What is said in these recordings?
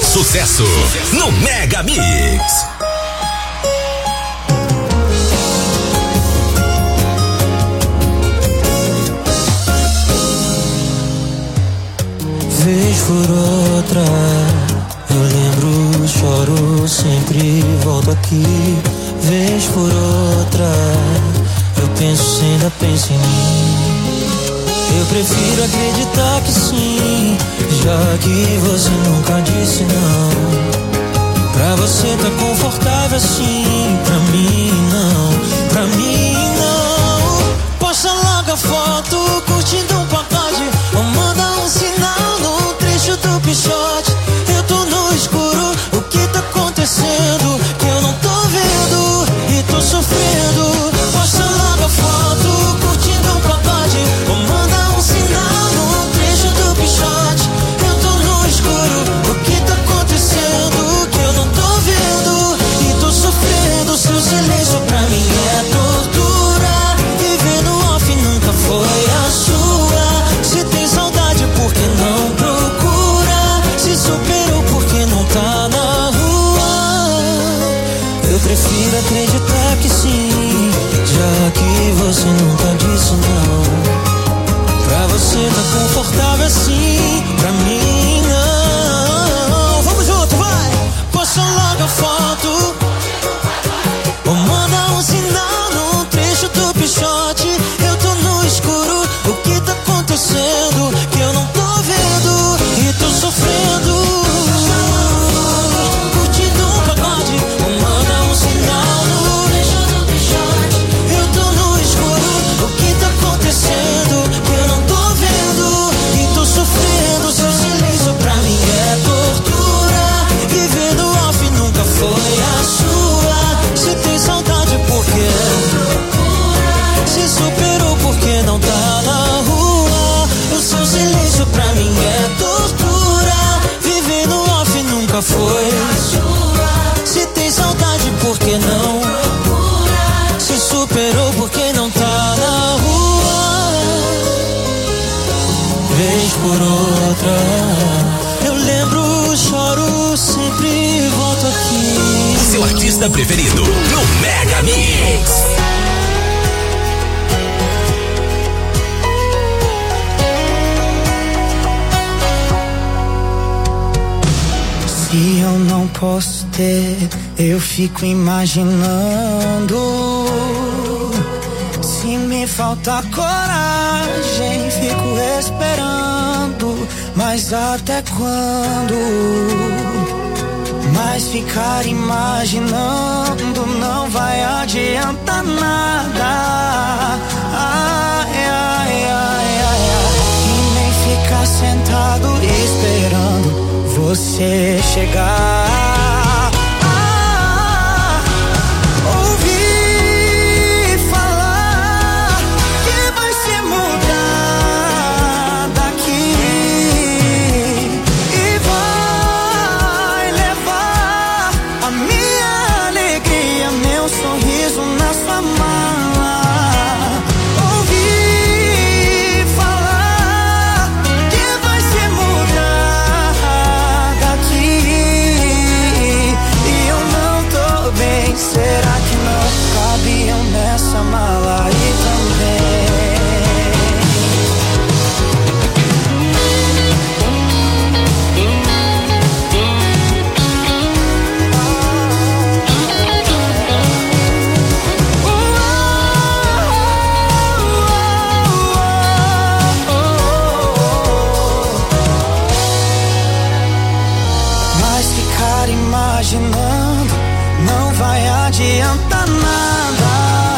sucesso no Mega Mix. Vez por outra, eu lembro, choro, sempre volto aqui. Vez por outra, eu penso, ainda penso em mim. Eu prefiro acreditar que sim, já que você nunca disse não. Pra você tá confortável assim, pra mim não, pra mim não. Posta logo a foto, curtindo um pagode, ou manda um sinal no trecho do pichote. Eu tô no escuro, o que tá acontecendo? Que eu não tô vendo e tô sofrendo. Posta logo a foto, curtindo um pagode, ou manda um sinal no trecho do pichote. Eu tô no escuro, o que tá acontecendo? Que eu não tô vendo e tô sofrendo. Seu silêncio pra mim é tortura. Viver no off nunca foi a sua. Se tem saudade, por que não procura? Se superou, por que não tá na rua? Eu prefiro acreditar que sim, já que você nunca disse não. Pra você tá confortável assim, pra mim não. Vamos junto, vai! Posta logo a foto, ou manda um sinal no trecho do pichote. Eu tô no escuro, o que tá acontecendo? Que eu não tô vendo e tô sofrendo. Curtindo um pagode, ou manda um sinal no trecho do pichote. Eu tô no escuro, o que tá acontecendo? Que eu não tô vendo e tô sofrendo. Seu silêncio pra mim é tortura. Viver no off nunca foi a sua. Se tem saudade, por quê? Se superou, por que não tá na rua? O seu silêncio pra mim é tortura. Viver no off nunca foi a sua. Se tem saudade, por que não? Se superou, por que não tá na rua? Vez por outra, eu lembro, choro, sempre volto aqui. Seu artista preferido no Mega Mix. Se eu não posso ter, eu fico imaginando. Se me falta coragem, fico esperando. Mas até quando? Mas ficar imaginando não vai adiantar nada. Ai, ai, ai, ai, ai. E nem ficar sentado esperando você chegar. Ouvi falar que vai se mudar daqui e vai levar a minha alegria, meu sorriso na sua mala. Ouvi falar que vai se mudar daqui e eu não tô bem. Será que não cabiam nessa mala aí também? Mas ficar imaginando não vai adiantar nada.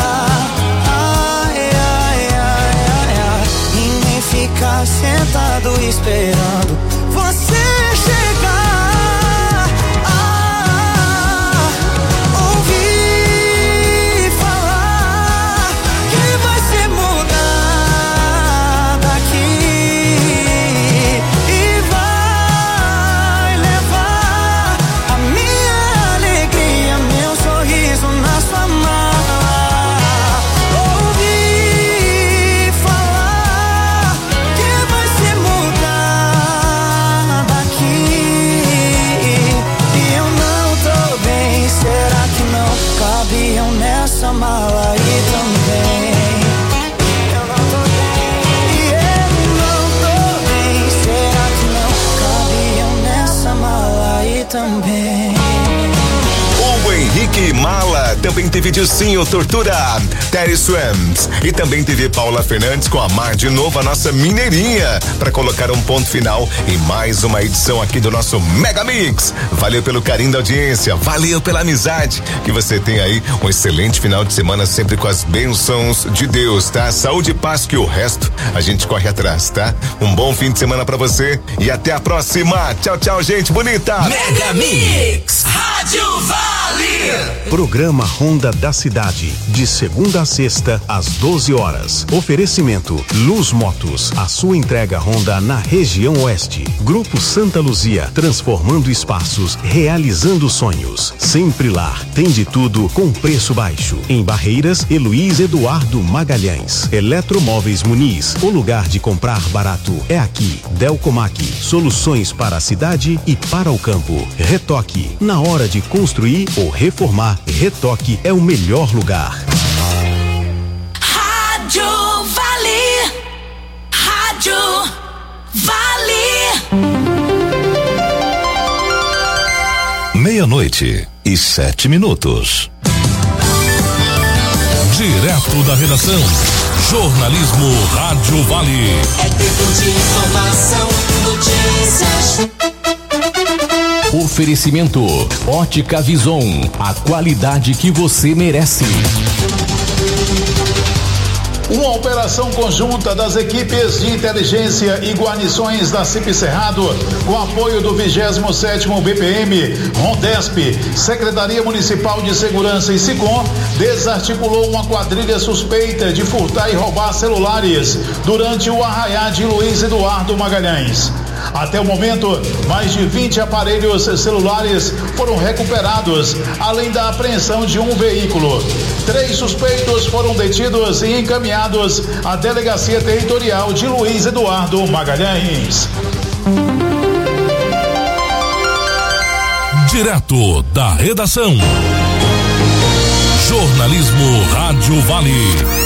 Ai, ai, ai, ai, ai. E nem ficar sentado esperando você chegar. Ouvi falar que vai se mudar daqui e vai levar a minha alegria, meu sorriso na sua mala. Ouvi falar que vai se mudar também. O Henrique Mala também teve Dilcinho Tortura, Terry Swams e também teve Paula Fernandes com Amar de Novo, a nossa mineirinha, para colocar um ponto final em mais uma edição aqui do nosso Mega Mix. Valeu pelo carinho da audiência, valeu pela amizade, que você tem aí um excelente final de semana sempre com as bênçãos de Deus, tá? Saúde e paz, que o resto a gente corre atrás, tá? Um bom fim de semana pra você e até a próxima. Tchau, tchau, gente bonita. Mega Mix, Rádio Vale. Programa Honda da Cidade, de segunda a sexta, às 12 horas. Oferecimento Luz Motos, a sua entrega Honda na região oeste. Grupo Santa Luzia, transformando espaços, realizando sonhos. Sempre lá, tem de tudo com preço baixo. Em Barreiras, Luiz Eduardo Magalhães. Eletromóveis Muniz, o lugar de comprar barato é aqui. Delcomac, soluções para a cidade e para o campo. Retoque, na hora de construir ou reformar, Retoque é o melhor lugar. Rádio Vale. Rádio Vale. 12:07. Direto da redação, jornalismo Rádio Vale. É tempo de informação, notícias. Oferecimento Ótica Vison, a qualidade que você merece. Uma operação conjunta das equipes de inteligência e guarnições da CIP Cerrado, com apoio do 27º BPM, Rondesp, Secretaria Municipal de Segurança e SICOM, desarticulou uma quadrilha suspeita de furtar e roubar celulares durante o arraiá de Luiz Eduardo Magalhães. Até o momento, mais de 20 aparelhos celulares foram recuperados, além da apreensão de um veículo. 3 suspeitos foram detidos e encaminhados à Delegacia Territorial de Luiz Eduardo Magalhães. Direto da redação, jornalismo Rádio Vale.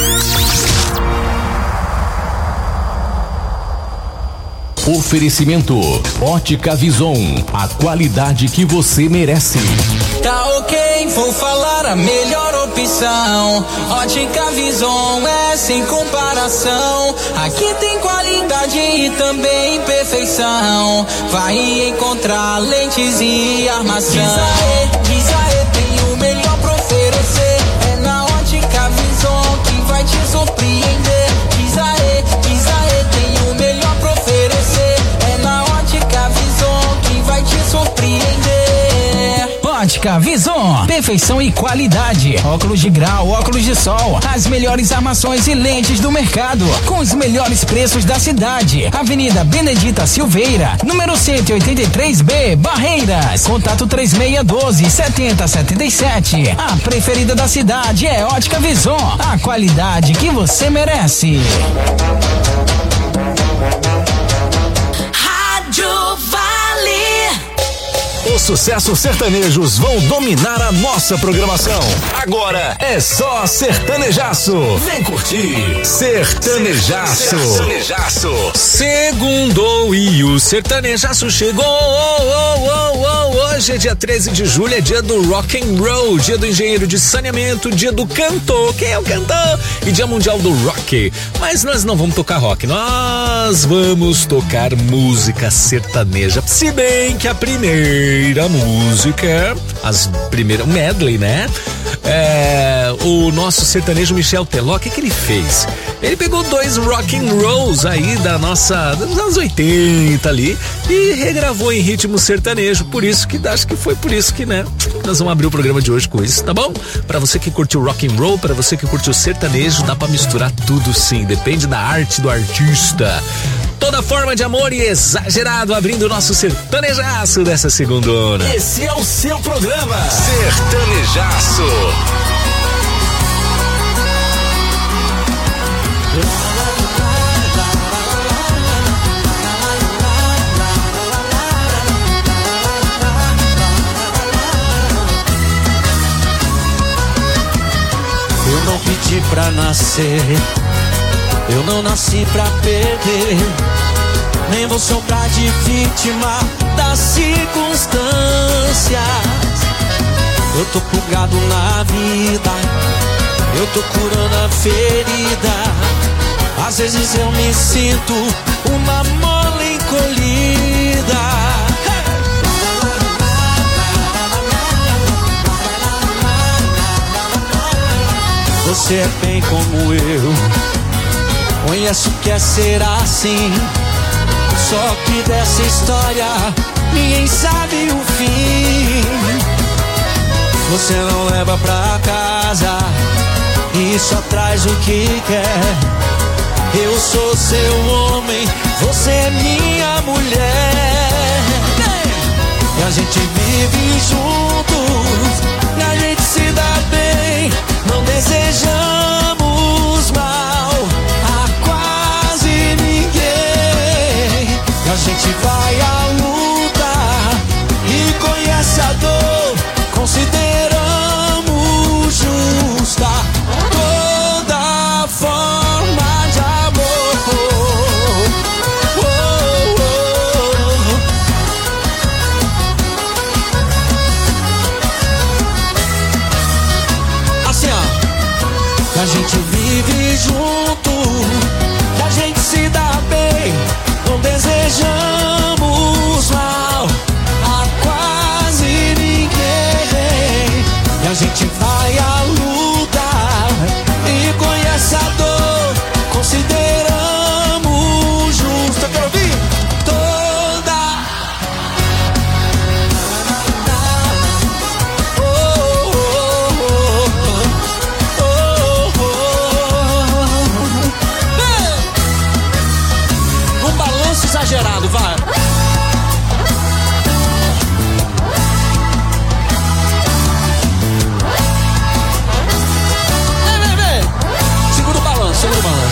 Oferecimento Ótica Vison, a qualidade que você merece. Tá ok, vou falar a melhor opção. Ótica Vison é sem comparação. Aqui tem qualidade e também perfeição. Vai encontrar lentes e armação. Diz aê, tem o melhor pra oferecer. É na Ótica Vison que vai te surpreender. Diz aê, tem o melhor pra oferecer. É na Ótica Vison que vai te surpreender. Ótica Vison, perfeição e qualidade. Óculos de grau, óculos de sol, as melhores armações e lentes do mercado, com os melhores preços da cidade. Avenida Benedita Silveira, número 183B, Barreiras. Contato 3612-7077. A preferida da cidade é Ótica Vison, a qualidade que você merece. Rádio Vale. Os sucessos sertanejos vão dominar a nossa programação. Agora é só sertanejaço. Vem curtir. Sertanejaço. Segundou e o sertanejaço chegou. Hoje é dia 13 de julho, é dia do rock and roll, dia do engenheiro de saneamento, dia do cantor, quem é o cantor? E dia mundial do rock. Mas nós não vamos tocar rock, nós vamos tocar música sertaneja. Se bem que a primeira música, o medley, né? O nosso sertanejo Michel Teló, o que ele fez? Ele pegou 2 rock and rolls aí dos anos 80 ali e regravou em ritmo sertanejo. Por isso que acho que foi por isso que, né? Nós vamos abrir o programa de hoje com isso, tá bom? Pra você que curte o rock and roll, pra você que curte o sertanejo, dá pra misturar tudo sim, depende da arte do artista. Toda forma de amor e exagerado, abrindo o nosso sertanejaço dessa segundona. Esse é o seu programa. Sertanejaço. Eu não pedi pra nascer, eu não nasci pra perder, nem vou sobrar de vítima das circunstâncias. tô plugado na vida, eu tô curando a ferida. Às vezes eu me sinto uma mola encolhida. Você é bem como eu, conheço o que é ser assim. Só que dessa história ninguém sabe o fim. Você não leva pra casa e só traz o que quer. Eu sou seu homem, você é minha mulher. E a gente vive juntos, e a gente se dá bem. Não desejamos mal a quase ninguém. E a gente vai à luta e conhece a dor. Consideramos justa toda forma de amor. Assim, ó. Que a gente vive junto, que a gente se dá bem. Não desejamos mal a quase ninguém. E a gente vai à luta e conhece a dor. Consideramos justa. Quero ouvir toda. Um balanço exagerado, vai. Segura o balanço,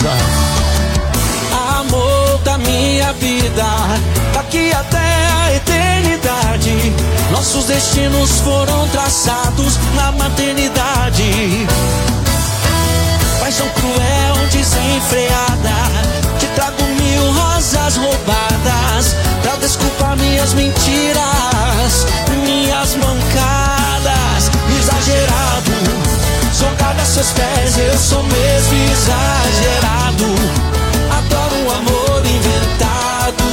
amor da minha vida, daqui até a eternidade. Nossos destinos foram traçados na maternidade. Paixão cruel, desenfreada, te trago 1000 rosas roubadas pra desculpar minhas mentiras, minhas mancadas. Exagerado, jogado a seus pés, eu sou mesmo exagerado. Adoro um amor inventado.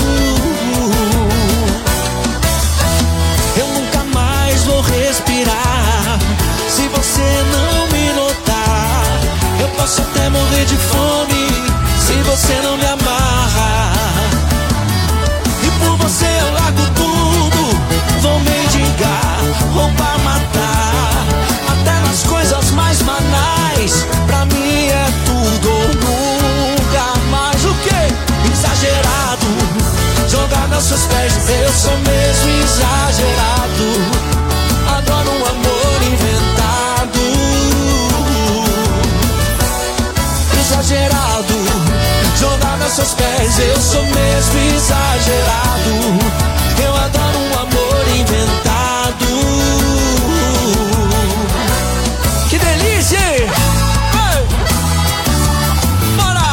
Eu nunca mais vou respirar se você não me notar. Eu posso até morrer de fome se você não me amarra. E por você eu largo tudo, vou mendigar, roubar, matar, até nas coisas mais banais. Pra mim é tudo ou nunca mais. O quê? Exagerado, jogado aos seus pés, eu sou mesmo exagerado. Adoro um amor inventado. Exagerado, jogado aos seus pés, eu sou mesmo exagerado. Eu adoro um amor inventado. Que delícia! Ei! Bora!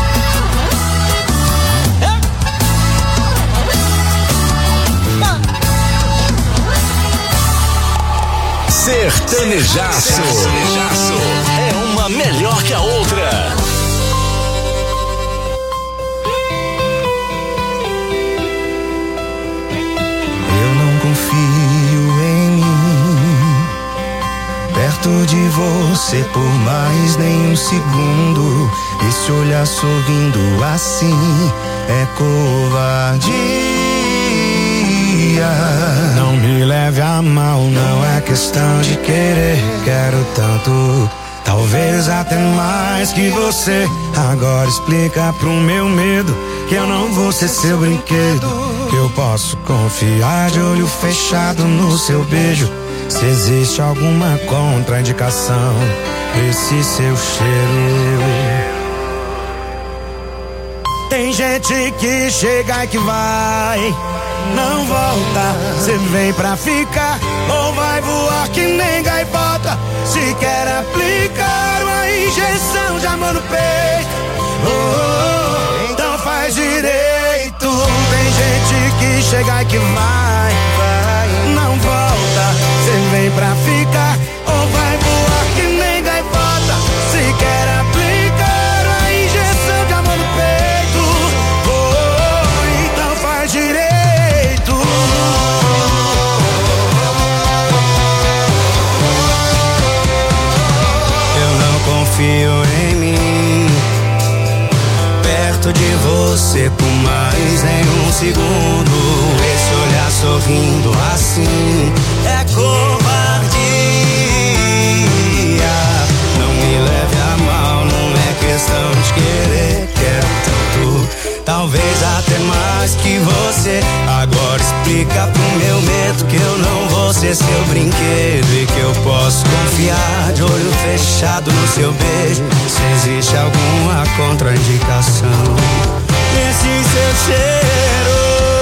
Sertanejaço. É uma melhor que a outra. Eu não confio em mim, perto de você por mais nem um segundo. Esse olhar sorrindo assim é covardia. Não me leve a mal, não é questão de querer. Quero tanto, talvez até mais que você. Agora explica pro meu medo que eu não vou ser seu brinquedo, que eu posso confiar de olho fechado no seu beijo. Se existe alguma contraindicação, esse seu cheiro. Tem gente que chega e que vai, não volta. Cê vem pra ficar ou vai voar que nem gaivota. Se quer aplicar uma injeção de amor no peito, então faz direito. Tem gente que chega e que vai, não volta. Cê vem pra ficar assim é covardia. Não me leve a mal, não é questão de querer, quero tanto, talvez até mais que você. Agora explica pro meu medo que eu não vou ser seu brinquedo e que eu posso confiar de olho fechado no seu beijo. Se existe alguma contraindicação nesse seu cheiro,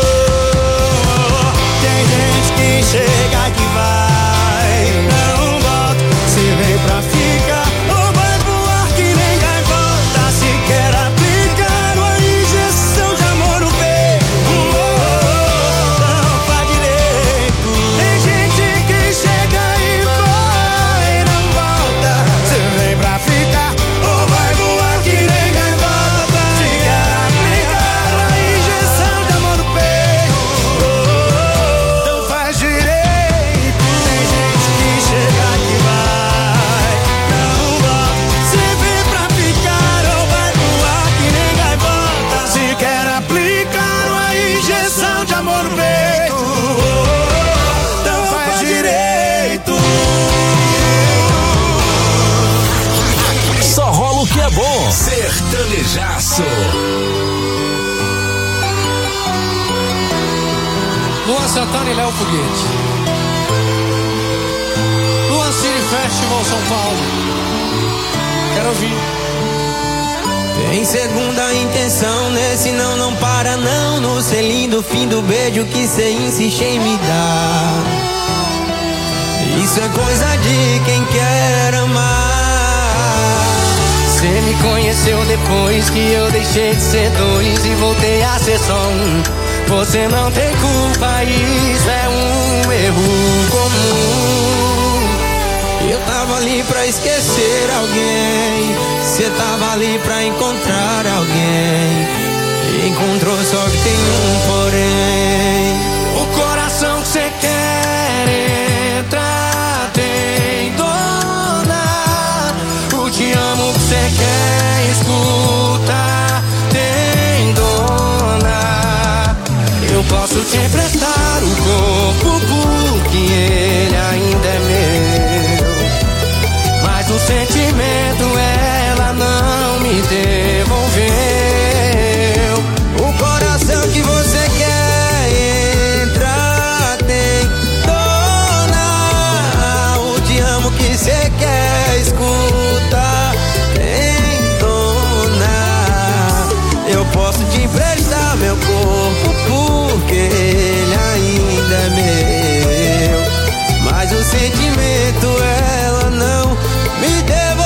tem gente que chega que vai, não volta. Se vem pra ficar ou vai voar que nem gaivota. Se quer aplicar uma injeção de amor no peito, não faz direito. Tem gente que chega e vai, não volta. Se vem pra ficar ou vai voar que nem gaivota. Se quer aplicar uma injeção de amor no peito, não faz direito. Tem gente que chega que vai, não volta. Se vem pra ficar ou vai voar que nem gaivota. Se quer aplicar uma injeção de amor no peito, não faz direito. Só rola o que é bom. Sertanejaço. Luan Santana e Léo Foguete. Luan City Festival São Paulo. Quero ouvir. Tem segunda intenção nesse não para não. No selinho do fim do beijo que cê insiste em me dar. Isso é coisa de quem quer amar. Cê me conheceu depois que eu deixei de ser dois e voltei a ser só um. Você não tem culpa, isso é um erro comum. Eu tava ali pra esquecer alguém, cê tava ali pra encontrar alguém. Encontrou só que tem um porém. O coração que cê quer entrar tem dona. O te amo que cê quer escutar tem dona. Eu posso te emprestar o corpo porque ele ainda é meu, mas o sentimento ela não me devolveu. O coração que você quer entrar tem dona. O te amo que você quer escutar tem dona. Eu posso te emprestar meu corpo porque ele ainda é meu, mas o sentimento ela não me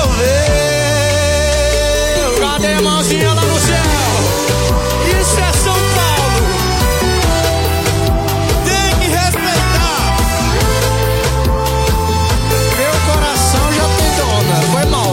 devolveu. Cadê a mãozinha lá no céu? Isso é São Paulo. Tem que respeitar. Meu coração já tem dona. Foi mal.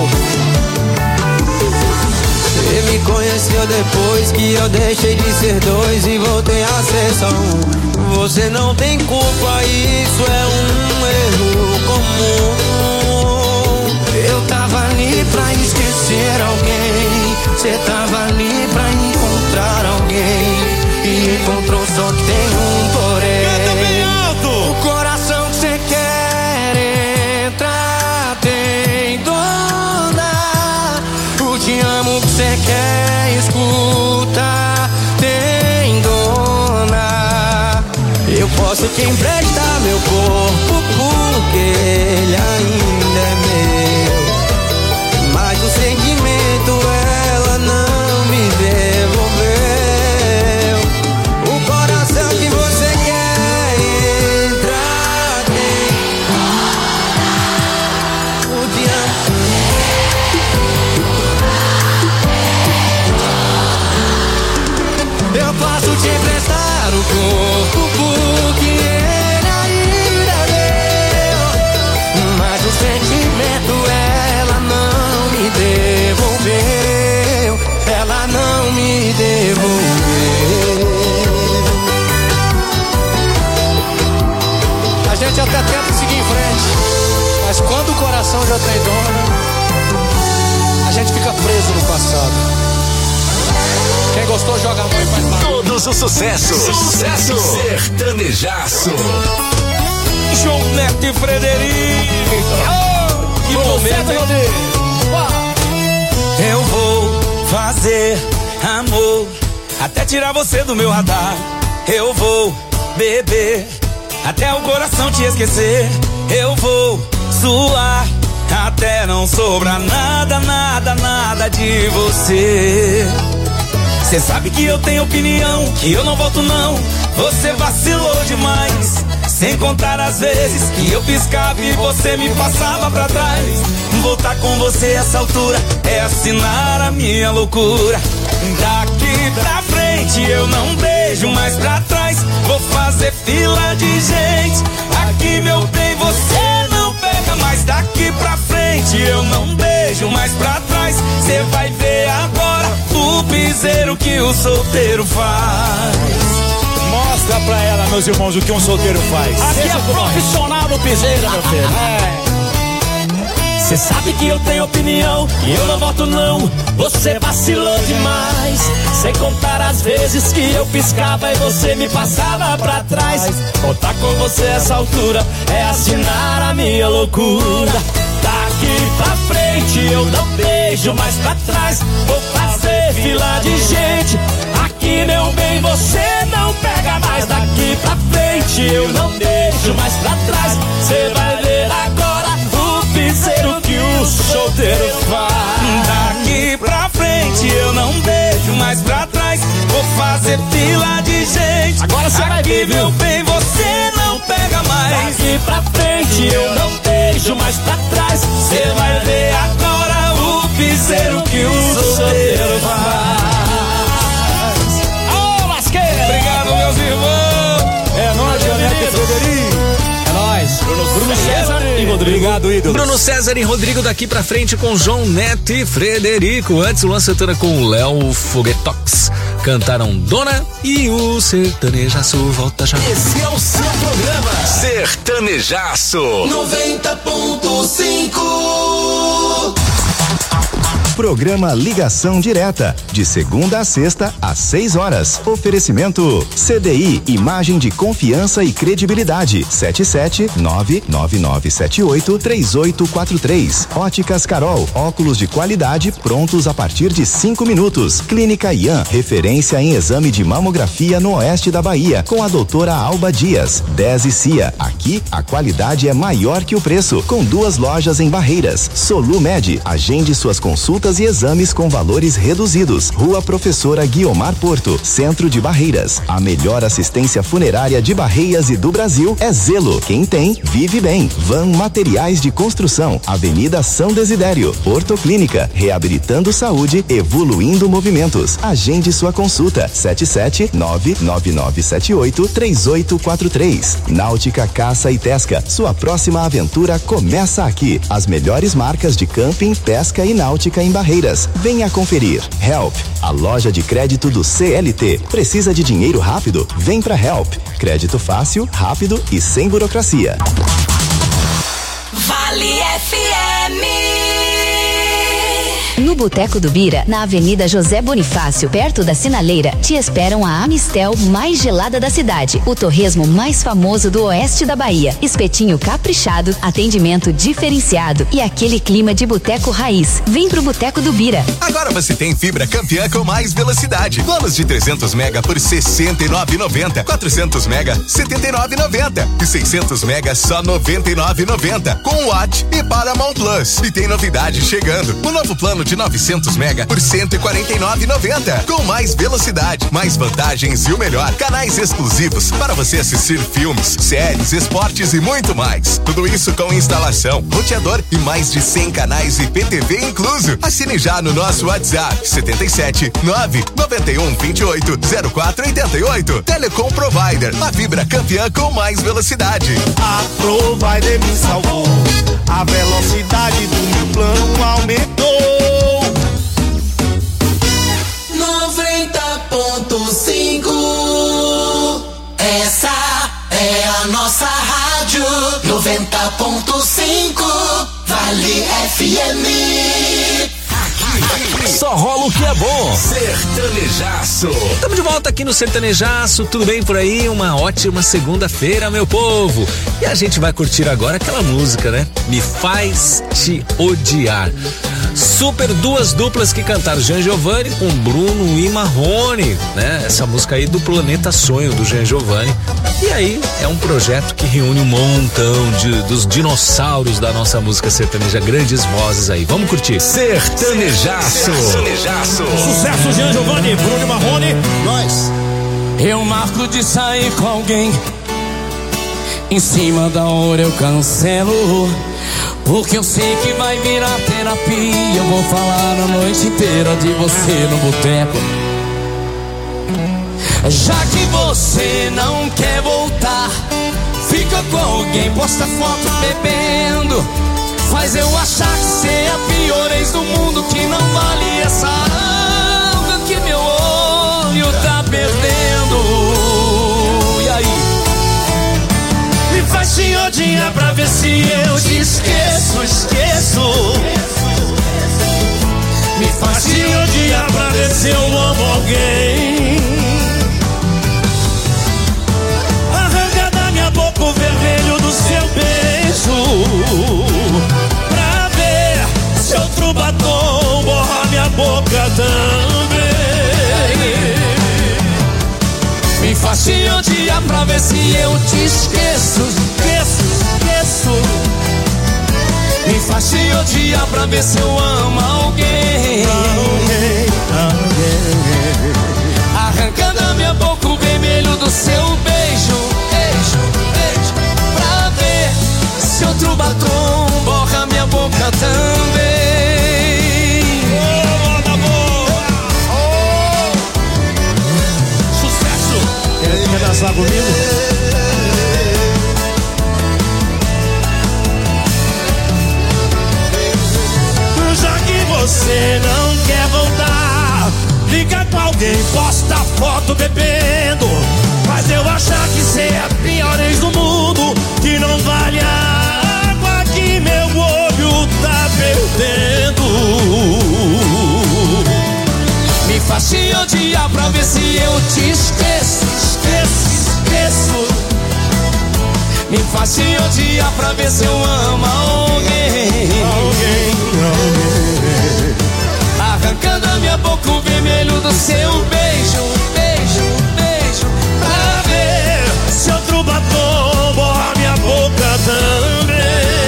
Você me conheceu depois que eu deixei de ser dois e voltei a ser só um. Você não tem culpa, isso é um erro comum. Eu tava ali pra esquecer alguém, cê tava ali pra encontrar alguém. E encontrou só que tem um porém. O coração que cê quer entrar tem dona. O te amo que cê quer escutar tem dona. Eu posso te emprestar meu corpo porque ele ainda é meu, mas o sentimento ela não me devolveu. O coração que você quer entrar tem o te amo. Eu posso te emprestar o corpo porque ele ainda é meu, mas o sentimento ela não me devolveu. Ela não me devolveu. A gente até tenta seguir em frente, mas quando o coração já tem dona, a gente fica preso no passado. Quem gostou joga a mão e faz barulho. Todos os sucessos. Sucesso. Sertanejaço. Neto e Frederico. Que momento, hein? Eu vou fazer amor até tirar você do meu radar. Eu vou beber até o coração te esquecer. Eu vou suar até não sobrar nada, nada, nada de você. Cê sabe que eu tenho opinião, que eu não volto não. Você vacilou demais, sem contar as vezes que eu piscava e você me passava pra trás. Voltar com você essa altura é assinar a minha loucura. Daqui pra frente eu não beijo mais pra trás. Vou fazer fila de gente. Aqui, meu bem, você não pega mais. Daqui pra frente eu não beijo mais pra trás. Cê vai ver agora o piseiro que o solteiro faz. Mostra pra ela, meus irmãos, o que um solteiro faz. Aqui é profissional no piseiro, meu filho. Cê sabe que eu tenho opinião e eu não voto não. Você vacilou demais, sem contar as vezes que eu piscava e você me passava pra trás. Voltar com você essa altura é assinar a minha loucura. Daqui pra frente eu não beijo mais pra trás. Vou fazer fila de gente. Aqui, meu bem, você não pega mais. Daqui pra frente eu não beijo mais pra trás. Cê vai ver agora o piseiro que o solteiro faz. Daqui pra frente eu não beijo mais pra trás. Vou fazer fila de gente. Agora você vai ver, meu bem, você não pega mais. Daqui pra frente eu não beijo mais pra trás. Cê vai ver agora o piseiro que o solteiro faz. Ô, lasqueira! Obrigado, meus irmãos. É nóis, Neto e Frederico. É nóis. Bruno César e Rodrigo. Obrigado, ídolos. Bruno César e Rodrigo daqui pra frente com João Neto e Frederico. Antes o Luan Santana com o Léo Foguetox. Cantaram Dona e o Sertanejaço volta já. Esse é o seu programa Sertanejaço 90.5. Programa Ligação Direta, de segunda a sexta, às 6 horas. Oferecimento CDI, imagem de confiança e credibilidade. 77999783843. Óticas Carol, óculos de qualidade prontos a partir de 5 minutos. Clínica Ian, referência em exame de mamografia no oeste da Bahia, com a doutora Alba Dias. 10 e Cia, aqui a qualidade é maior que o preço, com 2 lojas em Barreiras. Solumed, agende suas consultas e exames com valores reduzidos. Rua Professora Guiomar Porto, Centro de Barreiras. A melhor assistência funerária de Barreiras e do Brasil é Zelo. Quem tem, vive bem. Van Materiais de Construção, Avenida São Desidério. Ortoclínica, reabilitando saúde, evoluindo movimentos. Agende sua consulta. 77999783843. Náutica Caça e Pesca, sua próxima aventura começa aqui. As melhores marcas de camping, pesca e náutica em Barreiras. Venha conferir. Help, a loja de crédito do CLT. Precisa de dinheiro rápido? Vem pra Help. Crédito fácil, rápido e sem burocracia. Vale FM. No Boteco do Bira, na Avenida José Bonifácio, perto da Sinaleira, te esperam a Amistel mais gelada da cidade, o torresmo mais famoso do oeste da Bahia, espetinho caprichado, atendimento diferenciado e aquele clima de boteco raiz. Vem pro Boteco do Bira. Agora você tem fibra campeã com mais velocidade. Planos de 300 mega por R$ 69,90. 400 mega, R$ 79,90. E 600 mega, só R$ 99,90. Com Watt e Paramount Plus. E tem novidade chegando. O novo plano de 900 mega por R$ 149,90. Com mais velocidade, mais vantagens e o melhor, canais exclusivos para você assistir filmes, séries, esportes e muito mais. Tudo isso com instalação, roteador e mais de 100 canais IPTV incluso. Assine já no nosso WhatsApp 77-99128-0488. Telecom Provider, a fibra campeã com mais velocidade. A Provider me salvou, a velocidade do meu plano aumentou. 90.5. Essa é a nossa rádio. 90.5. Vale FM. Só rola o que é bom. Sertanejaço. Estamos de volta aqui no Sertanejaço. Tudo bem por aí? Uma ótima segunda-feira, meu povo. E a gente vai curtir agora aquela música, né? Me Faz Te Odiar. Super duas duplas que cantaram, Jean Giovanni com Bruno e Marrone, né? Essa música aí do Planeta Sonho, do Jean Giovanni. E aí é um projeto que reúne um montão dos dinossauros da nossa música sertaneja, grandes vozes aí. Vamos curtir. Sertanejaço. Sucesso, Jean Giovanni, Bruno e Marrone. Nós. Eu marco de sair com alguém, em cima da hora eu cancelo, porque eu sei que vai virar terapia. Eu vou falar a noite inteira de você no boteco. Já que você não quer voltar, fica com alguém, posta foto bebendo, faz eu achar que você é a pior ex do mundo, que não vale essa alma que meu olho tá perdendo. E aí? Me faz te odiar pra ver se eu te esqueço. Me faz te odiar pra ver se eu amo alguém. Arranca da minha boca o vermelho do seu beijo, pra ver se outro batom borra minha boca também. Me faz te odiar pra ver se eu te esqueço. Me faz te odiar pra ver se eu amo alguém. Arranca da minha boca o vermelho do seu beijo, pra ver se outro batom borra minha boca também. Quer dançar comigo? Já que você não quer voltar, liga com alguém, posta foto bebendo, faz eu achar que cê é a pior ex do mundo, que não vale a água que meu olho tá perdendo. Me faz te odiar pra ver se eu te esqueço. Me faz te odiar pra ver se eu amo alguém. Arranca da minha boca o vermelho do seu beijo, pra ver se outro batom borra minha boca também.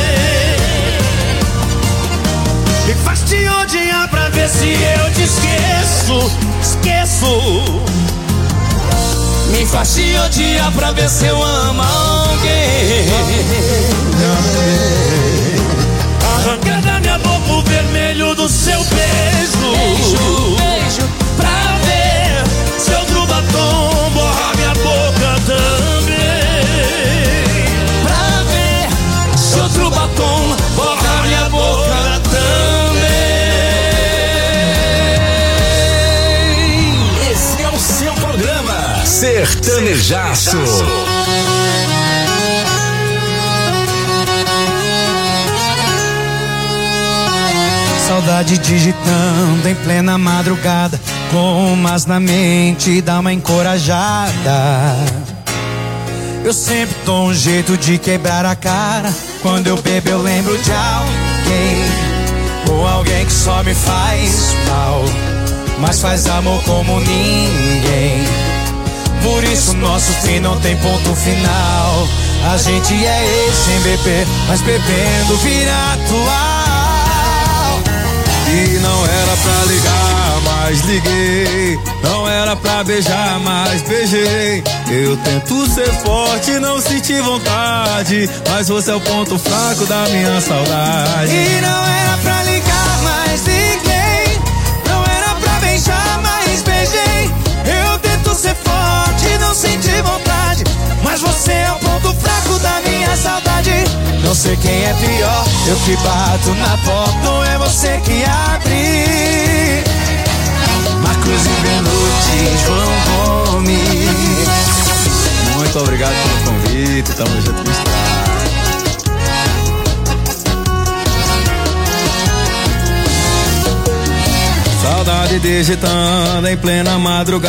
Me faz te odiar pra ver se eu te esqueço. Me faz te odiar pra ver se eu amo alguém. Arranca da minha boca o vermelho do seu beijo, pra ver se outro batom borra minha boca também. Pra ver se outro batom borra minha boca também. Esse é o seu programa Sertanejaço. Saudade digitando em plena madrugada, com umas na mente dá uma encorajada. Eu sempre dou um jeito de quebrar a cara, quando eu bebo eu lembro de alguém, ou alguém que só me faz mal, mas faz amor como ninguém. Por isso nosso fim não tem ponto final. A gente é ex sem beber, mas bebendo vira atual. E não era pra ligar, mas liguei. Não era pra beijar, mas beijei. Eu tento ser forte, não senti vontade, mas você é o ponto fraco da minha saudade. E não era pra ligar, mas liguei. Não era pra beijar, mas beijei. Eu tento ser forte, não senti vontade, mas você é o ponto fraco da minha saudade. Não sei quem é pior, eu que bato na porta ou é você que abre. Marcos e Benuti, João Gomes. Muito obrigado pelo convite, tamo junto no estrada. Saudade digitando em plena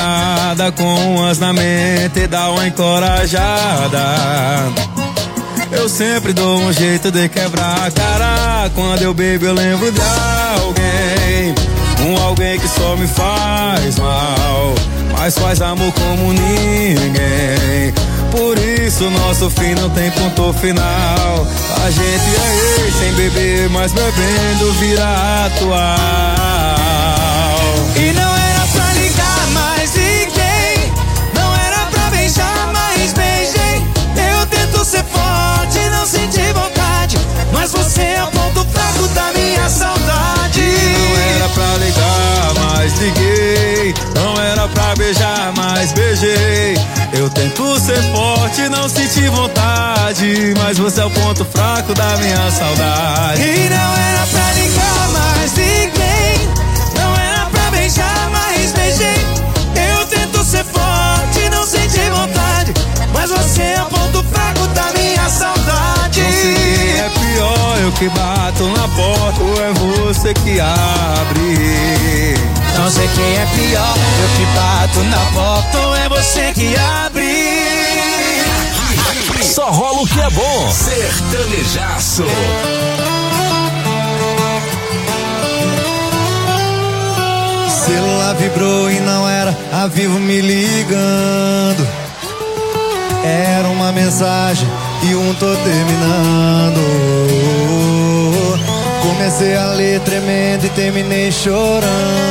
madrugada, com umas na mente dá uma encorajada. sempre dou um jeito de quebrar a cara. Quando eu bebo eu lembro de alguém, alguém que só me faz mal, mas faz amor como ninguém. Por isso nosso fim não tem ponto final. A gente é ex sem beber, mas bebendo vira atual. E não era pra ligar, mas liguei. Não era pra beijar, mas beijei. Eu tento ser forte, não senti vontade, mas você é o ponto fraco da minha saudade. Não era pra ligar, mas liguei. Não era pra beijar, mas beijei. Eu tento ser forte, não senti vontade, mas você é o ponto fraco da minha saudade. E não era pra ligar, mas liguei. Não era pra beijar, mas beijei. Eu tento ser forte, não senti vontade, mas você é o ponto fraco da minha saudade. Não sei quem é pior, eu que bato na porta ou é você que abre? Não sei quem é pior, eu que bato na porta ou é você que abre? Só rola o que é bom. Sertanejaço. Celular vibrou e não era a Vivo me ligando. Era uma mensagem e tô terminando. Comecei a ler tremendo e terminei chorando.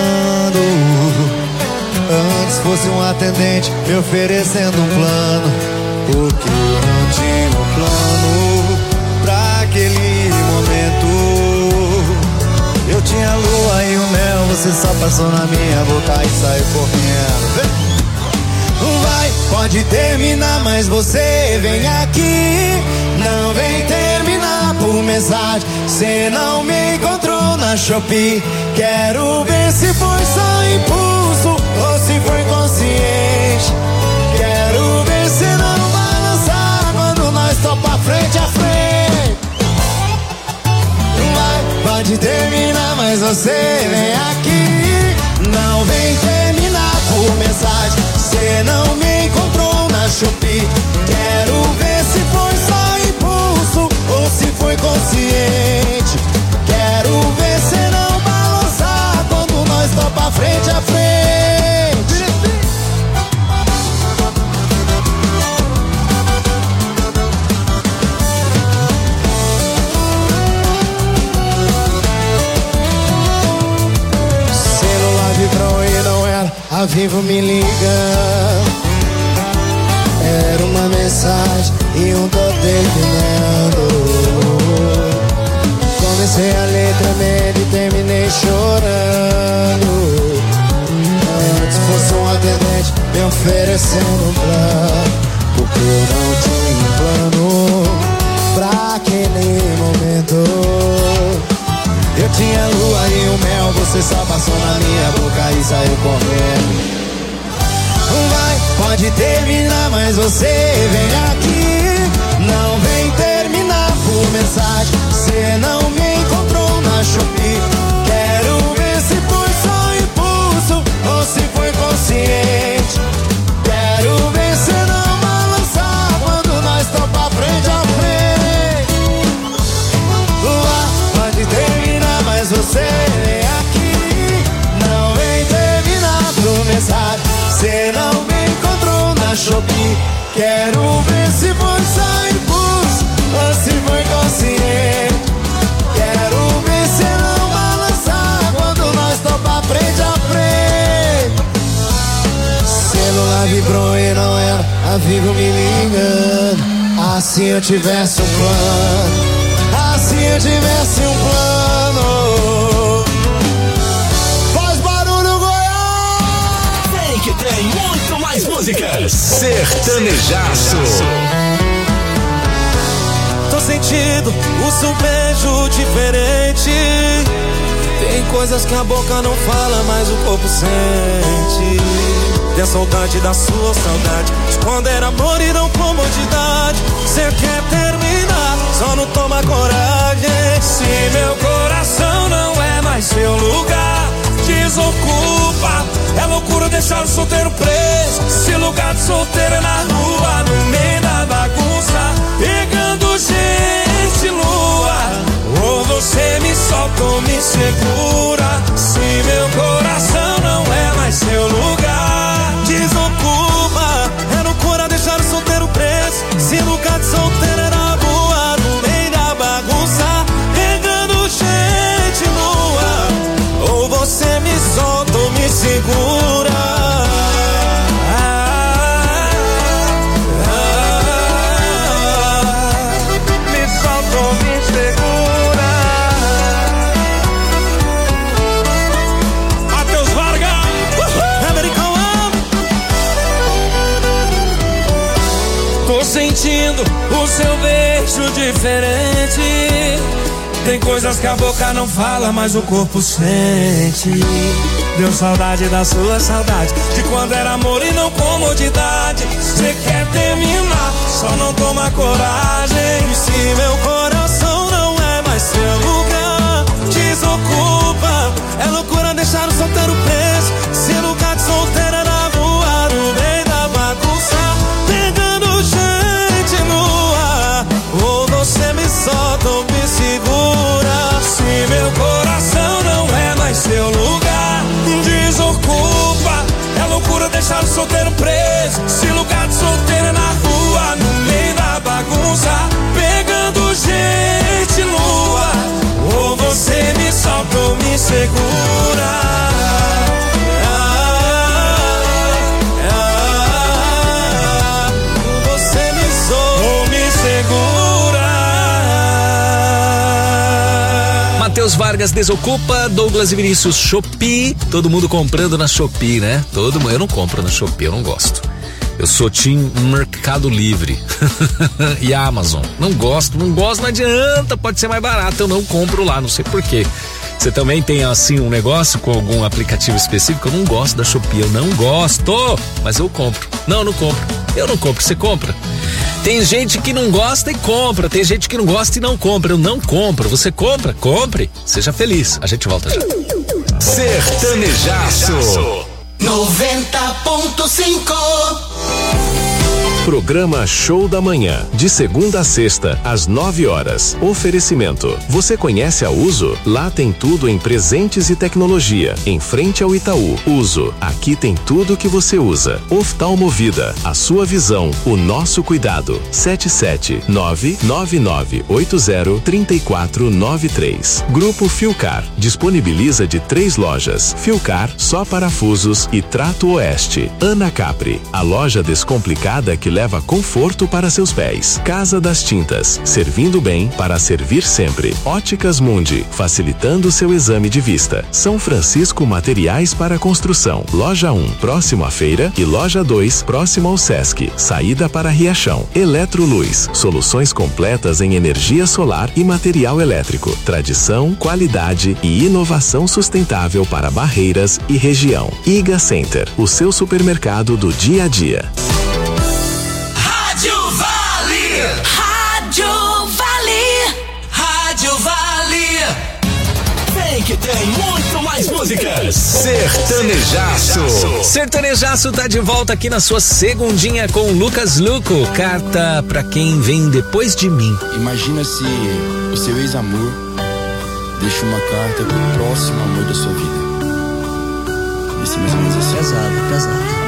Antes fosse um atendente me oferecendo um plano, porque eu não tinha um plano pra aquele momento. Eu tinha a lua e o mel, você só passou na minha boca e saiu correndo. Vai, pode terminar, mas você vem aqui. Não vem terminar por mensagem. Cê não me encontrou na Shopee. Quero ver se foi só impulso ou se foi consciente. Quero ver se não balançar quando nós topa frente a frente. Vai, pode terminar, mas você vem aqui. Não vem terminar por mensagem. Cê não me encontrou na Shopee. Quero ver se foi só impulso ou se foi consciente. Quero ver se não balançar quando nós topa frente a frente. Celular vibrou e não era a Vivo me liga. Era uma mensagem e tô terminando. Comecei a ler tremendo e terminei chorando. Antes fosse um atendente me oferecendo um plano, porque eu não tinha um plano pra aquele momento. Eu tinha a lua e o mel, você só passou na minha boca e saiu correndo. Vai, pode terminar, mas você vem aqui. Não vem terminar por mensagem. Cê não me encontrou na Shopee. Quero ver se foi só impulso ou se foi consciente. Quero ver se não balançar quando nós topa frente a frente. Pode terminar, mas você vem aqui. Não vem terminar por mensagem. Cê não me encontrou na Shopee. Quero ver se foi só impulso ou se foi consciente. Quero ver se não balançar quando nós topa frente a frente. Celular vibrou e não era a Vivo me ligando. Assim eu tivesse um plano. Assim eu tivesse um plano. Que tem muito mais músicas. Sertanejaço. Tô sentindo o seu beijo diferente. Tem coisas que a boca não fala, mas o corpo sente. Tem a saudade da sua saudade, de quando era amor e não comodidade. Cê quer terminar, só não toma coragem. Se meu coração não é mais seu lugar, desocupa. É loucura deixar o solteiro preso. Se lugar de solteiro é na rua, no meio da bagunça, pegando gente você me solta ou me segura? Se meu coração não é mais seu lugar, desocupa. É loucura deixar o solteiro preso. Se lugar de solteiro era boa, no meio da bagunça, pegando gente nua. Ou você me solta ou me segura. Me solta ou me segura. Matheus Vargas, Americano. Tô sentindo o seu beijo diferente. Tem coisas que a boca não fala, mas o corpo sente. Deu saudade da sua saudade, de quando era amor e não comodidade. Cê quer terminar, só não toma coragem. E se meu coração não é mais seu lugar, desocupa. É loucura deixar o solteiro preso. Se lugar de solteiro era voar no meio da bagunça, pegando gente nua. Ou você me solta ou me segura. Se meu coração não é mais seu lugar, desocupa. É loucura deixar o solteiro preso. Se lugar de solteiro é na rua, no meio da bagunça, pegando gente nua. Ou você me solta ou me segura. Você me solta ou me segura. Matheus Vargas, Desocupa. Douglas e Vinícius, Shopee. Todo mundo comprando na Shopee, né? Todo mundo. Eu não compro na Shopee, eu não gosto. Eu sou Team Mercado Livre e Amazon. Não gosto, não adianta, pode ser mais barato, eu não compro lá, não sei porquê. Você também tem assim um negócio com algum aplicativo específico? Eu não gosto da Shopee, eu não gosto, mas eu compro. Não compro. Eu não compro, você compra. Tem gente que não gosta e compra, tem gente que não gosta e não compra. Eu não compro, você compra? Compre, seja feliz. A gente volta já. Sertanejaço 90.5. Programa Show da Manhã, de segunda a sexta, às 9 horas. Oferecimento. Você conhece a Uso? Lá tem tudo em presentes e tecnologia. Em frente ao Itaú. Uso. Aqui tem tudo que você usa. Oftalmovida. A sua visão, o nosso cuidado. 77999803493. Grupo Filcar. Disponibiliza de 3 lojas. Filcar, só parafusos e Trato Oeste. Ana Capri. A loja descomplicada que leva conforto para seus pés. Casa das Tintas, servindo bem para servir sempre. Óticas Mundi, facilitando seu exame de vista. São Francisco Materiais para Construção. Loja 1, próximo à feira, e Loja 2, próximo ao Sesc. Saída para Riachão. Eletroluz, soluções completas em energia solar e material elétrico. Tradição, qualidade e inovação sustentável para Barreiras e região. Iga Center, o seu supermercado do dia a dia. Rádio Vale. Rádio Vale. Rádio Vale. Vem que tem muito mais músicas. Sertanejaço. Sertanejaço tá de volta aqui na sua segundinha com o Lucas Luco. Carta pra quem vem depois de mim. Imagina se o seu ex-amor deixa uma carta pro próximo amor da sua vida. Esse mais ou menos assim. Pesado.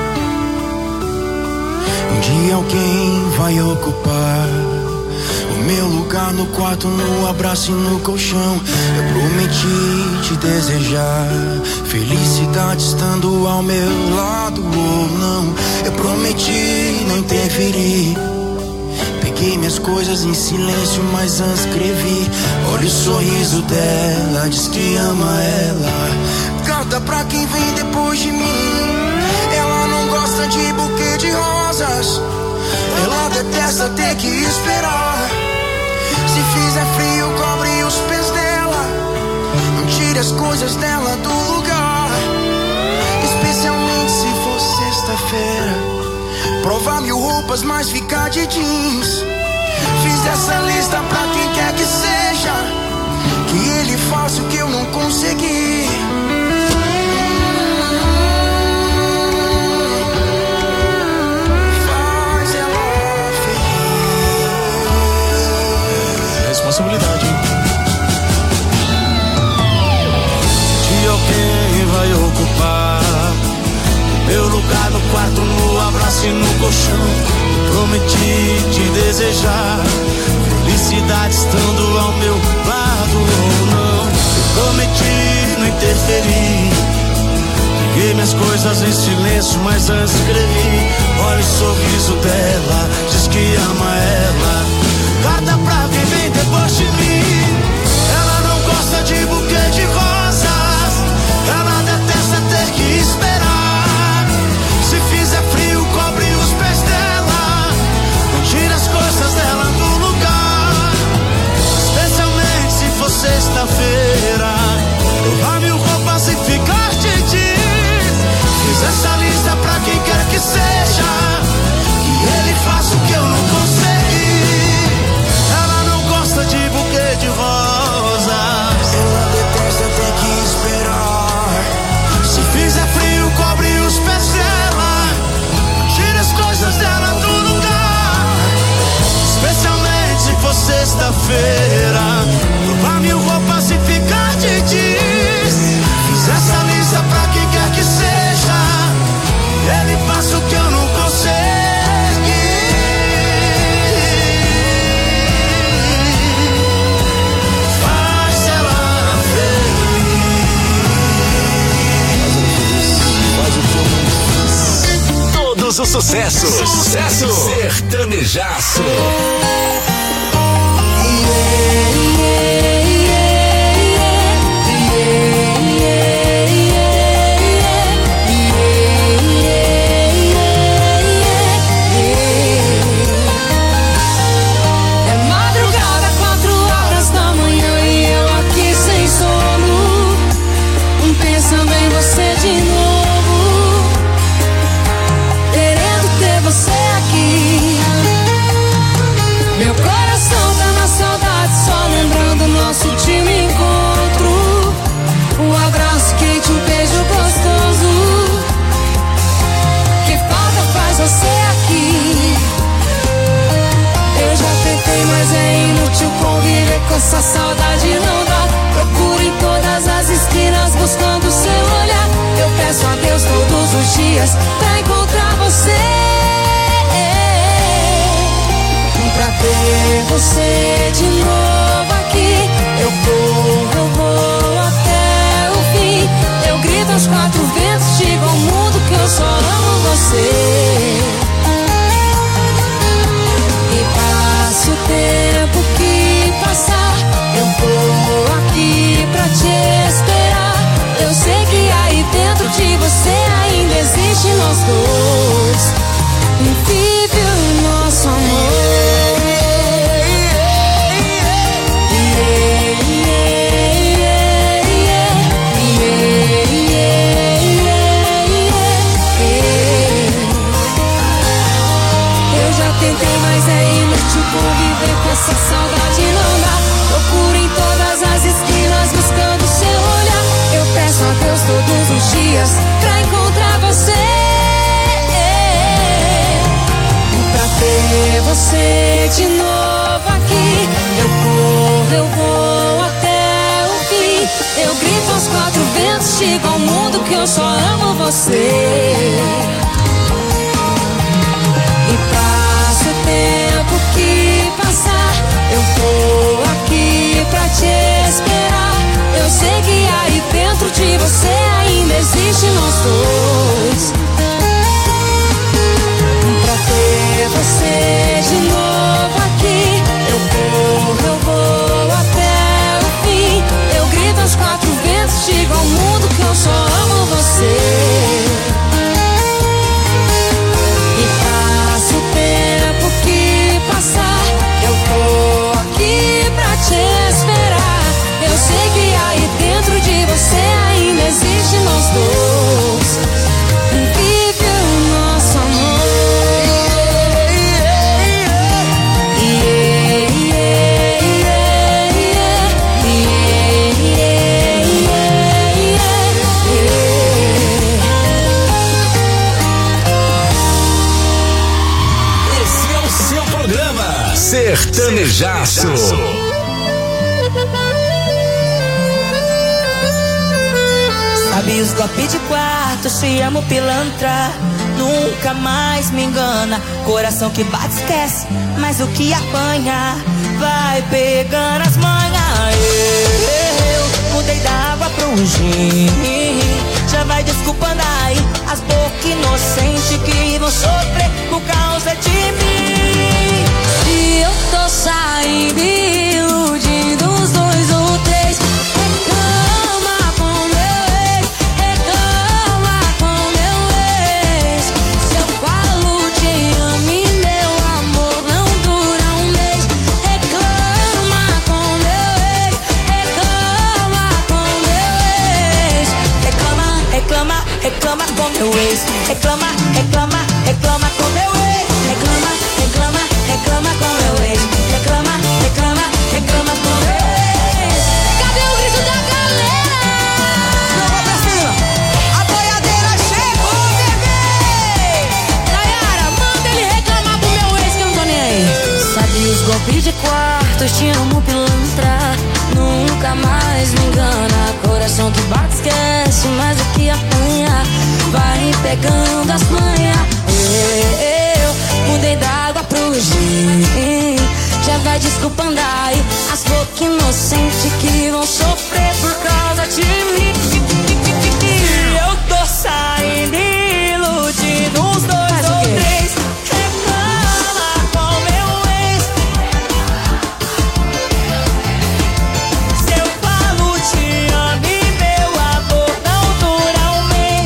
Um dia alguém vai ocupar o meu lugar no quarto, no abraço e no colchão. Eu prometi te desejar felicidade estando ao meu lado ou não. Eu prometi não interferir. Peguei minhas coisas em silêncio, mas antes escrevi. Olha o sorriso dela, diz que ama ela. Carta pra quem vem depois de mim. Ela não gosta de buquê de rosas. Ela detesta ter que esperar. Se fizer frio, cobre os pés dela. Não tire as coisas dela do lugar. Especialmente se for sexta-feira. Provar 1000 roupas, mas ficar de jeans. Fiz essa lista pra quem quer que seja. Que ele faça o que eu não consegui. Responsabilidade. abraço e no colchão. Prometi te desejar felicidade estando ao meu lado ou não. Prometi não interferir. Peguei minhas coisas em silêncio, mas antes escrevi. Olha o sorriso dela, diz que ama ela. Carta pra quem vem depois de mim. Ela não gosta de buquê de rosas. Ela detesta ter que esperar. Se fizer frio, cobre os pés dela. Não tira as coisas dela do lugar. Especialmente se for sexta-feira. Levar 1000 roupas e ficar de dia. Fiz essa lista pra quem quer que seja. Que ele faça o que eu não consegui. Ela não gosta de buquê de rosas. Ela detesta ter que esperar. Se fizer frio, cobre os pés dela. Tira as coisas dela do lugar. Especialmente se for sexta-feira. Levar 1000 roupas e ficar de dias. Fiz essa lista pra quem quer que seja. Ele passa o que eu não consegui. Faz ela feliz. Faz o que eu não fiz. Todos os sucessos. Sucesso. Sertanejaço. Essa saudade não dá. Procuro em todas as esquinas buscando seu olhar. Eu peço a Deus todos os dias pra encontrar você, pra ter você de novo aqui. Eu vou até o fim. Eu grito aos 4 ventos, digo ao mundo que eu só amo você. E passo o tempo que passar, eu tô aqui pra te esperar. Eu sei que aí dentro de você ainda existe nós dois. Vive o nosso amor. Eu já tentei, mas é inútil conviver com essa saudade, não dá. Procuro em todas as esquinas buscando seu olhar. Eu peço a Deus todos os dias pra encontrar você, pra ter você de novo aqui. Eu vou até o fim. Eu grito aos 4 ventos, digo ao mundo que eu só amo você. E passo o tempo que passar, eu tô aqui pra te esperar. Eu sei que aí dentro de você ainda existe nós dois. Pra ter você de novo aqui. Eu vou até o fim. Eu grito aos 4 ventos, digo ao mundo que eu só amo você. E passo o tempo que passar, eu tô aqui pra te esperar. Eu sei que aí dentro de você ainda existe nós dois. Vive o nosso amor. Esse é o seu programa Sertanejaço. Sabe os golpes de quarto, te amo pilantra. nunca mais me engana. Coração que bate esquece, mas o que apanha vai pegando as manhas. Eu mudei da água pro gin, já vai desculpando aí as bocas inocentes que vão sofrer por causa de mim. E eu tô saindo iludindo os dois ou três. Reclama com meu ex, reclama com meu ex. Se eu falo te amo e meu amor não dura um mês. Reclama com meu ex, reclama com meu ex. Reclama, reclama, reclama com meu ex. Reclama, reclama, reclama com meu ex. Reclama, reclama, reclama com meu ex. Reclama, reclama, reclama com meu ex. Cadê o grito da galera? Vamos pra cima. A boiadeira chegou, bebê. Nayara, manda ele reclamar pro meu ex que eu não tô nem aí. Sabe os golpes de quarto, te amo pilantra. Nunca mais me engana. Coração que bate esquece, mas o que apanha vai pegando as manhas. Eu mudei da água pro gin, já vai desculpando aí as bocas inocentes que vão sofrer por causa de mim. Eu tô saindo iludindo uns dois ou três. Reclama com meu ex. Se eu falo te amo e meu amor não dura um mês.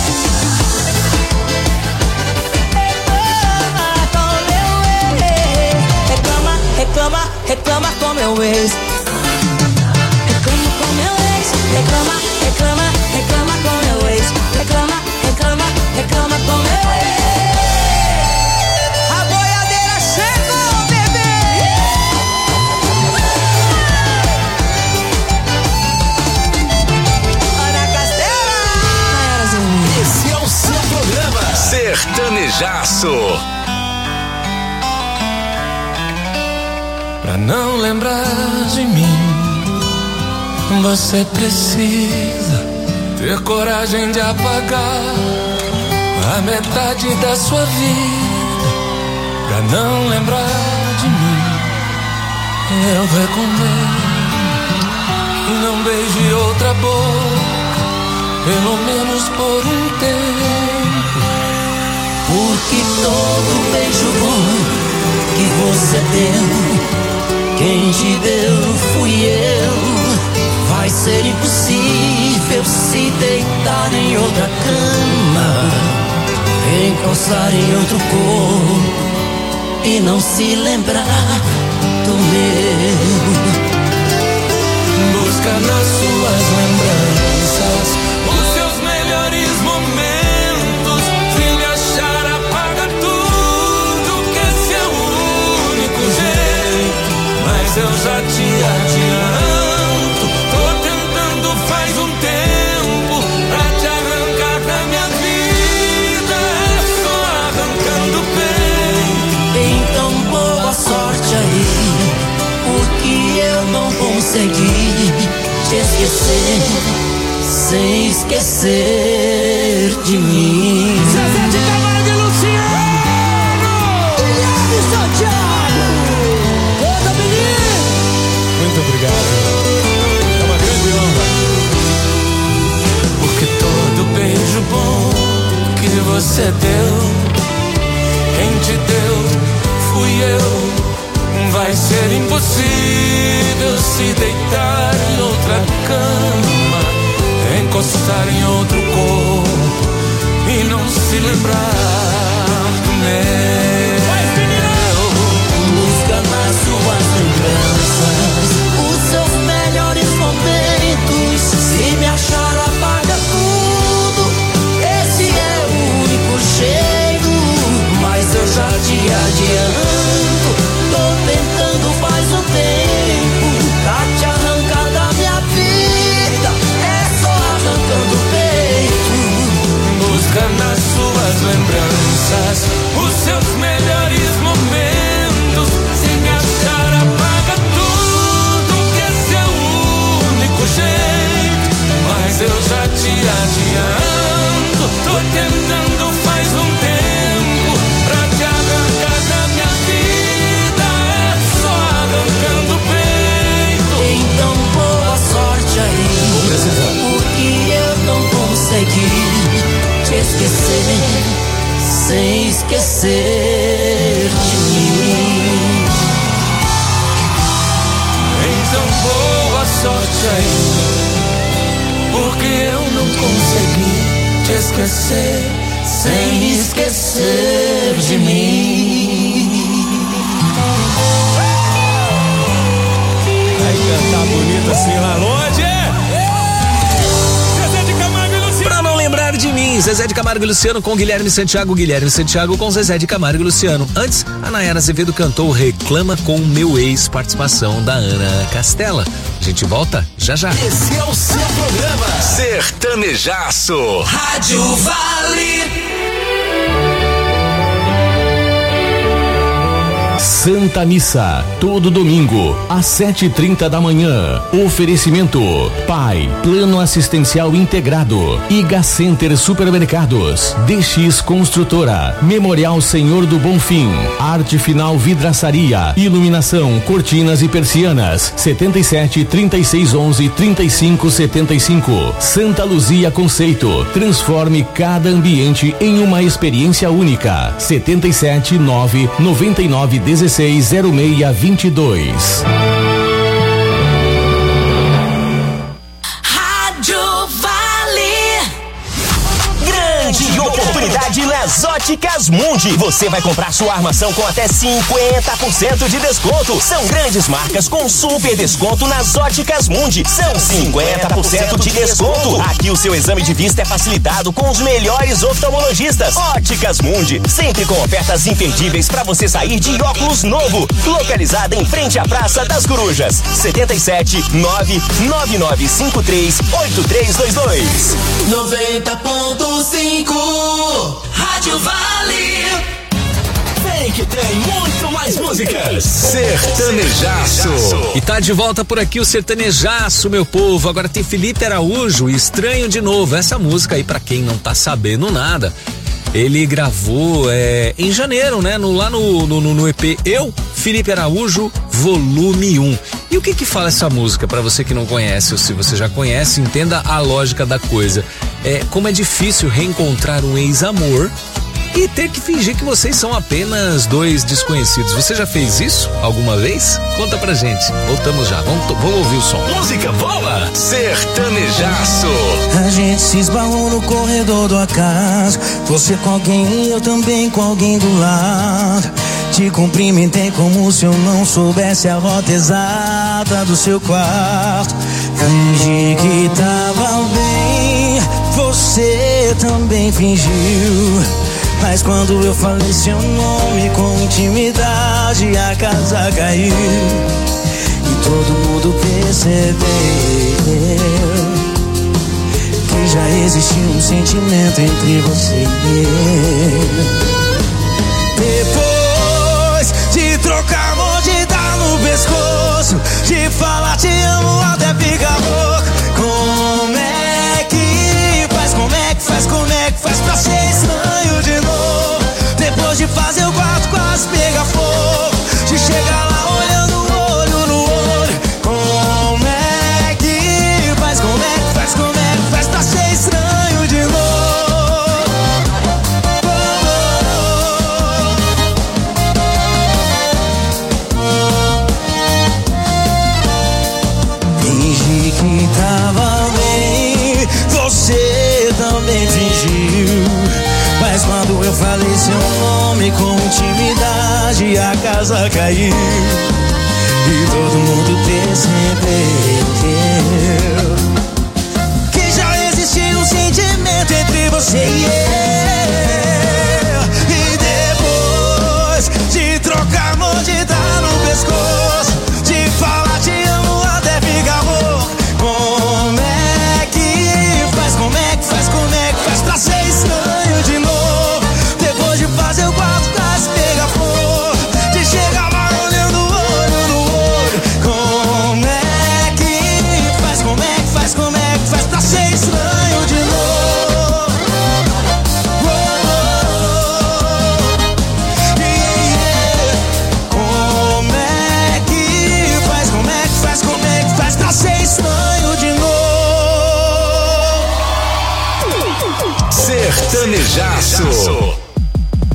Reclama com meu ex. Reclama, reclama, reclama com meu ex. Reclama com meu ex, reclama, reclama, reclama com meu ex. Reclama, reclama, reclama com meu ex. A boiadeira chegou, bebê. Ana Castela. Esse é o seu programa Sertanejaço. Pra não lembrar de mim, você precisa ter coragem de apagar a metade da sua vida. Pra não lembrar de mim, eu recomendo que não beije outra boca, pelo menos por um tempo. Porque todo beijo bom que você deu, quem te deu fui eu. Vai ser impossível se deitar em outra cama, encostar em outro corpo e não se lembrar do meu. Busca nas suas lembranças os seus melhores momentos. Se me achar, apaga tudo, que esse é o único jeito. Mas eu já te adianto, tô tentando faz um tempo pra te arrancar da minha vida. É só arrancando bem. Então boa sorte aí, porque eu não consegui te esquecer sem esquecer de mim. Zezé de Camargo e Luciano, Guilherme Santiago, toda menina. Muito obrigado. É uma grande honra. Porque todo beijo bom que você deu, quem te deu fui eu. Vai ser impossível se deitar em outra cama, encostar em outro corpo e não se lembrar do meu. Busca nas suas lembranças os seus melhores momentos. Se me achar, apaga tudo, esse é o único jeito. Mas eu já te adianto, tô tentando faz um tempo pra te arrancar da minha vida. É só arrancando o peito. Busca nas suas lembranças sem esquecer de mim. Então boa sorte ainda, porque eu não consegui te esquecer sem esquecer de mim. Vai cantar bonito assim lá longe. Zezé de Camargo e Luciano. Pra não lembrar de mim, Zezé de Camargo e Luciano com Guilherme Santiago com Zezé de Camargo e Luciano. Antes, a Nayara Azevedo cantou Reclama com o Meu Ex, participação da Ana Castela. A gente volta já já. Esse é o seu programa Sertanejaço. Rádio Vale. Santa Missa, todo domingo, às 7h30 da manhã. Oferecimento: Pai, Plano Assistencial Integrado, Iga Center Supermercados, DX Construtora, Memorial Senhor do Bonfim, Arte Final Vidraçaria, Iluminação, Cortinas e Persianas, 77 3611 3575. Santa Luzia Conceito, transforme cada ambiente em uma experiência única. 77 999 16 0622. Rádio Vale. Grande oportunidade nas Óticas Mundi. Você vai comprar sua armação com até 50% de desconto. São grandes marcas com super desconto nas Óticas Mundi. São 50% de desconto. Aqui o seu exame de vista é facilitado com os melhores oftalmologistas. Óticas Mundi, sempre com ofertas imperdíveis para você sair de óculos novo. Localizada em frente à Praça das Corujas. 77 99953 8322. 90.5 Rádio Vale. Vem que tem muito mais músicas. Sertanejaço. E tá de volta por aqui o Sertanejaço, meu povo. Agora tem Felipe Araújo, Estranho de Novo. Essa música aí, pra quem não tá sabendo nada, ele gravou em janeiro, né? Lá no EP Eu, Felipe Araújo, volume 1. E o que fala essa música? Pra você que não conhece, ou se você já conhece, entenda a lógica da coisa. Como é difícil reencontrar um ex-amor e ter que fingir que vocês são apenas dois desconhecidos. Você já fez isso alguma vez? Conta pra gente. Voltamos já. Vamos ouvir o som. Música boa. Sertanejaço. A gente se esbarrou no corredor do acaso. Você com alguém, eu também com alguém do lado. Te cumprimentei como se eu não soubesse a rota exata do seu quarto. Fingi que tava bem, você também fingiu. Mas quando eu falei seu nome com intimidade, a casa caiu. E todo mundo percebeu que já existia um sentimento entre você e eu. Depois de trocar amor, de dar no pescoço, de falar te amo até ficar louco. Como é que faz, como é que faz, como é que faz pra ser estranho de novo? Depois de fazer o quarto quase pegar fogo, de chegar lá olhando olho no olho. Como é que faz, como é que faz, como é que faz pra ser estranho de novo? Fingi que tava bem, você também fingiu. Mas quando eu falei seu nome com intimidade, a casa caiu. E todo mundo percebeu que já existia um sentimento entre você e eu. E depois de trocar amor, de dar no pescoço, de falar te amo até ficar louco. Como é que faz, como é que faz, como é que faz pra ser estranho de novo? Depois de fazer o quarto quase pegar fogo, de chegar lá olhando olho no olho. Como é que faz, como é que faz, como é que faz pra ser estranho de novo? Como é que faz, como é que faz, como é que faz pra ser estranho de novo? Sertanejaço.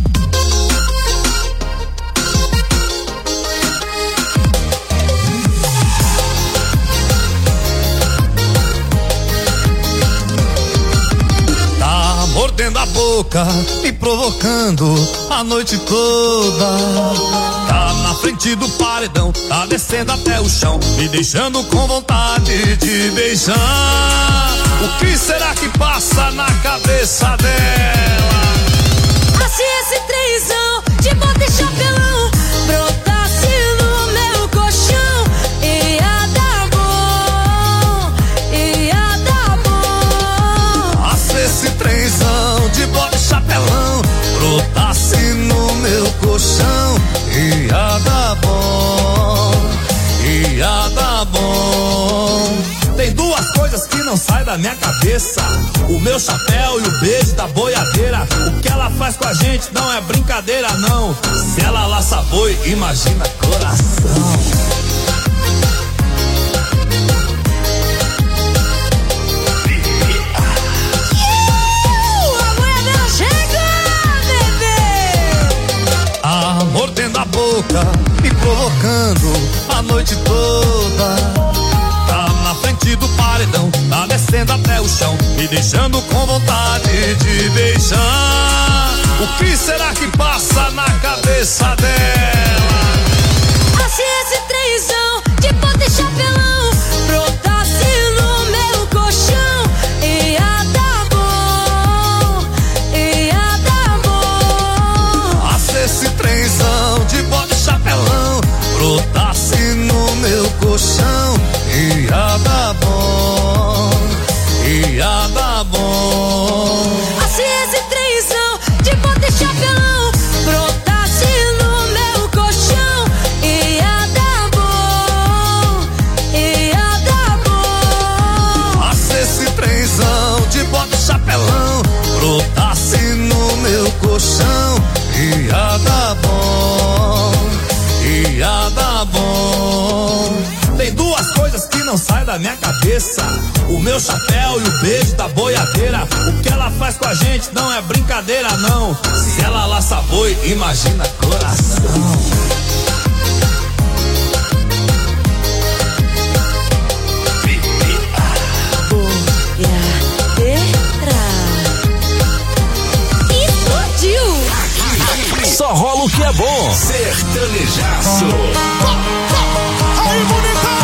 mordendo a boca, me provocando a noite toda. Tá na frente do paredão, tá descendo até o chão, me deixando com vontade de beijar. O que será que passa na cabeça dela? Se esse trenzão de bota e chapelão brotasse no meu colchão, ia dar bom, ia dar bom. Se esse trenzão de bota e chapelão brotasse no meu colchão, ia dar bom, ia dar bom. Tem duas coisas que não saem da minha cabeça: o meu chapéu e o beijo da boiadeira. O que ela faz com a gente não é brincadeira, não. Se ela laça boi, imagina coração. A boiadeira chega, bebê! Mordendo a boca, me provocando a noite toda. Na frente do paredão, tá descendo até o chão, me deixando com vontade de beijar. O que será que passa na cabeça dela? Se esse trenzão de bota e chapelão brotasse no meu colchão, ia dar bom, ia dar bom. Se esse trenzão de bota e chapelão brotasse no meu colchão, ia dar bom, ia dar bom. Se esse trenzão de bota e chapelão brotasse no meu colchão, ia dar bom, ia dar bom. Se esse trenzão de bota e chapelão brotasse no meu colchão, ia dar bom, ia dar bom. Tem duas coisas que não saem da minha cabeça: o meu chapéu e o beijo da boiadeira. O que ela faz com a gente não é brincadeira, não. Se ela laça boi, imagina coração. Explodiu! Só rola o que é bom. Sertanejaço. Aí, bonita!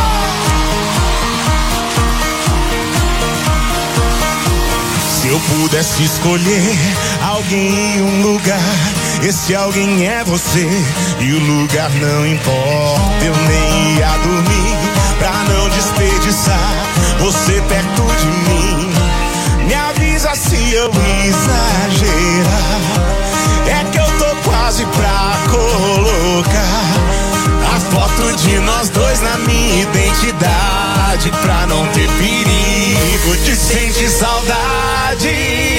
Se eu pudesse escolher alguém em um lugar, esse alguém é você, e o lugar não importa. Eu nem ia dormir pra não desperdiçar você perto de mim. Me avisa se eu exagerar, é que eu tô quase pra colocar a foto de nós dois na minha identidade, pra não ter perigo de sentir saudade.